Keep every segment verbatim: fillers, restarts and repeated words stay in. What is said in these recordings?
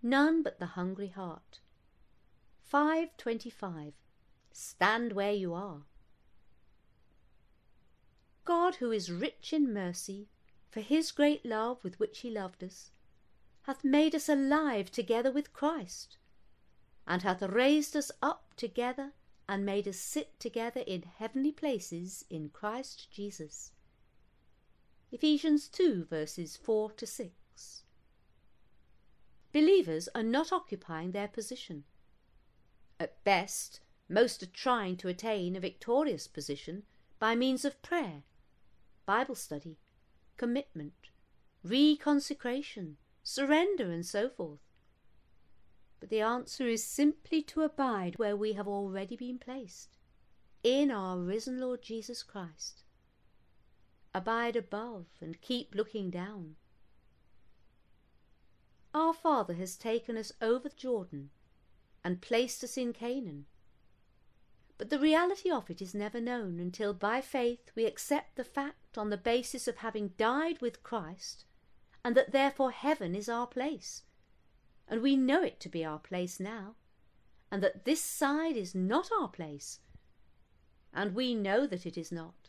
none but the hungry heart. five twenty-five. Stand where you are. God, who is rich in mercy, for his great love with which he loved us, hath made us alive together with Christ, and hath raised us up together, and made us sit together in heavenly places in Christ Jesus. Ephesians two, verses four to six. Believers are not occupying their position. At best, most are trying to attain a victorious position by means of prayer, Bible study, commitment, reconsecration, surrender, and so forth. But the answer is simply to abide where we have already been placed, in our risen Lord Jesus Christ. Abide above and keep looking down. Our Father has taken us over Jordan and placed us in Canaan. But the reality of it is never known until by faith we accept the fact on the basis of having died with Christ, and that therefore heaven is our place. And we know it to be our place now, and that this side is not our place, and we know that it is not.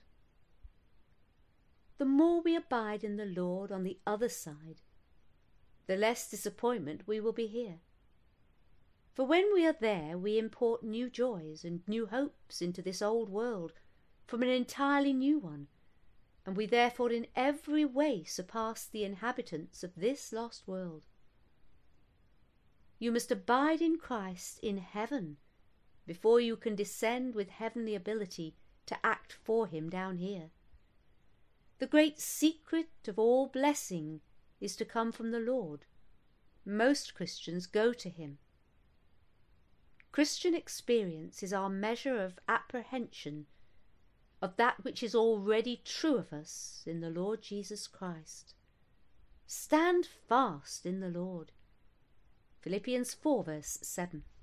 The more we abide in the Lord on the other side, the less disappointment we will be here. For when we are there, we import new joys and new hopes into this old world from an entirely new one, and we therefore in every way surpass the inhabitants of this lost world. You must abide in Christ in heaven before you can descend with heavenly ability to act for him down here. The great secret of all blessing is to come from the Lord. Most Christians go to him. Christian experience is our measure of apprehension of that which is already true of us in the Lord Jesus Christ. Stand fast in the Lord. Philippians four, verse seven.